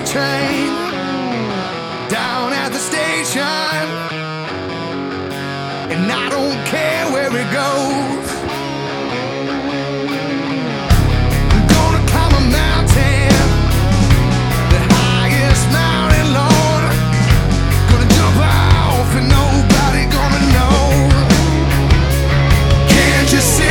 train down at the station, and I don't care where it goes. I'm gonna climb a mountain, the highest mountain, Lord. Gonna jump off and nobody gonna know. Can't you see?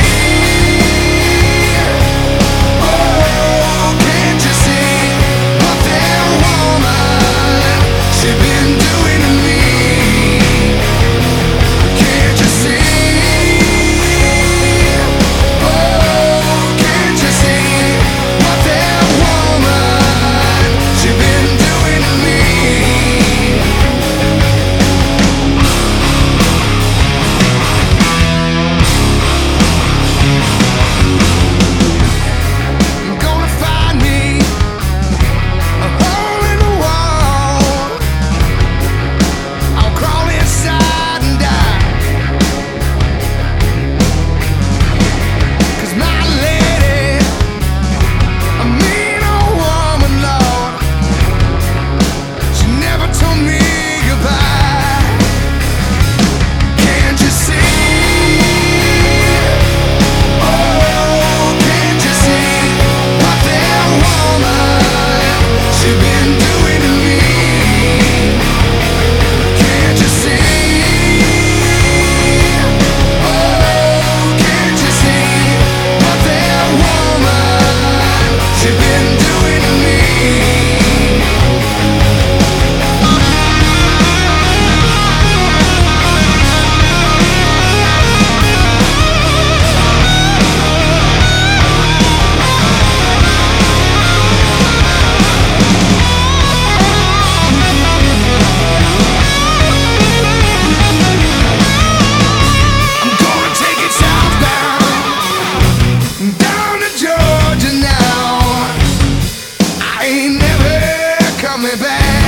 Georgia now, I ain't never coming back.